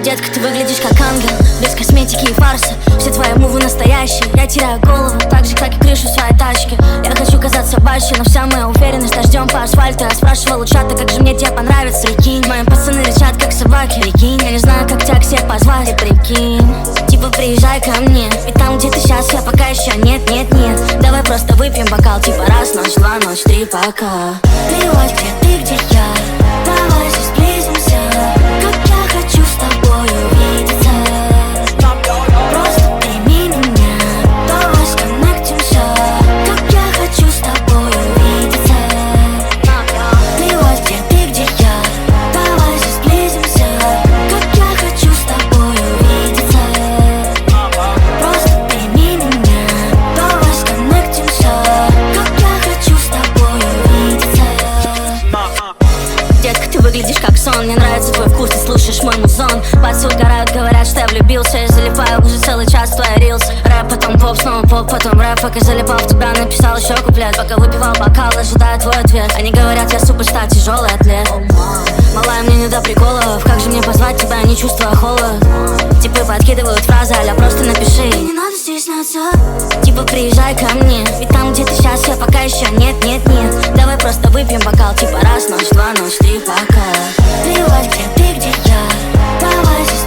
Детка, ты выглядишь как ангел, без косметики и фарса. Все твои мувы настоящие, я теряю голову, так же, как и крышу своей тачки. Я хочу казаться баще, но вся моя уверенность дождем по асфальту. Я спрашивал у чата, как же мне тебе понравится. Прикинь, мои пацаны рычат, как собаки. Прикинь, я не знаю, как тебя к себе позвать. И прикинь, типа приезжай ко мне, ведь там, где ты сейчас, я пока еще нет. Давай просто выпьем бокал, типа раз, ночь, два, ночь, три, пока. Плевать, где ты, где я, давай сблизимся. Как я хочу с тобой увидеться. Просто прими меня, давай сконнектимся. Как я хочу с тобой увидеться. Плевать, где ты, где я, давай сблизимся. Как я хочу с тобой увидеться. Просто прими меня, давай сконнектимся. Как я хочу с тобой увидеться. Детка, ты выглядишь как сон, мне нравится твой вкус, ты слушаешь мой музон. Пальцы угорают, говорят, что я влюбился. Я залипаю уже целый час в твои рилс. Рэп, потом поп, снова поп, потом рэп. Пока залипал в тебя, написал еще куплет. Пока выпивал бокал, ожидая твой ответ. Они говорят, я суперстар, тяжелый атлет. Малая, мне не до приколов. Как же мне позвать тебя, не чувствуя холод? Типы подкидывают фразы, аля просто напиши. И не надо стесняться. Типа приезжай ко мне, ведь там, где ты сейчас, я пока еще нет. Давай просто выпьем бокал, типа раз, ночь, два, ночь, три, пока. Плевать, где ты, где я, давай